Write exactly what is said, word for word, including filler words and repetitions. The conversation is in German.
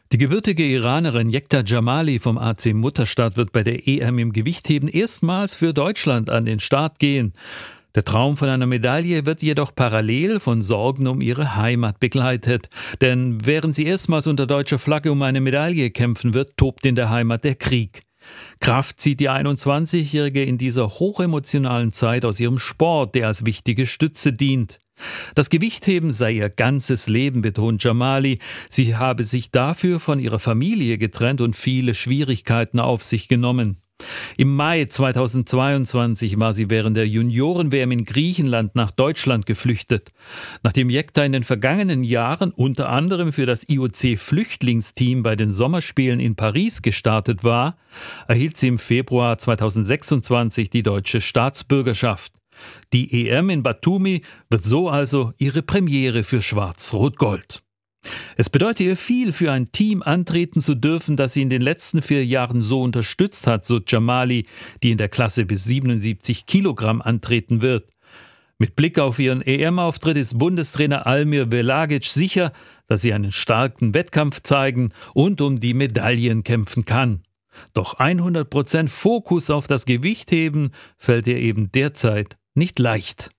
Die gebürtige Iranerin Yekta Jamali vom A C Mutterstadt wird bei der E M im Gewichtheben erstmals für Deutschland an den Start gehen. Der Traum von einer Medaille wird jedoch parallel von Sorgen um ihre Heimat begleitet. Denn während sie erstmals unter deutscher Flagge um eine Medaille kämpfen wird, tobt in der Heimat der Krieg. Kraft zieht die einundzwanzigjährige in dieser hochemotionalen Zeit aus ihrem Sport, der als wichtige Stütze dient. Das Gewichtheben sei ihr ganzes Leben, betont Jamali. Sie habe sich dafür von ihrer Familie getrennt und viele Schwierigkeiten auf sich genommen. Im Mai zweitausendzweiundzwanzig war sie während der Junioren-W M in Griechenland nach Deutschland geflüchtet. Nachdem Yekta in den vergangenen Jahren unter anderem für das I O C-Flüchtlingsteam bei den Sommerspielen in Paris gestartet war, erhielt sie im Februar zweitausendsechsundzwanzig die deutsche Staatsbürgerschaft. Die E M in Batumi wird so also ihre Premiere für Schwarz-Rot-Gold. Es bedeutet ihr viel, für ein Team antreten zu dürfen, das sie in den letzten vier Jahren so unterstützt hat, so Jamali, die in der Klasse bis siebenundsiebzig Kilogramm antreten wird. Mit Blick auf ihren E M-Auftritt ist Bundestrainer Almir Velagic sicher, dass sie einen starken Wettkampf zeigen und um die Medaillen kämpfen kann. Doch hundert Prozent Fokus auf das Gewichtheben fällt ihr eben derzeit nicht leicht.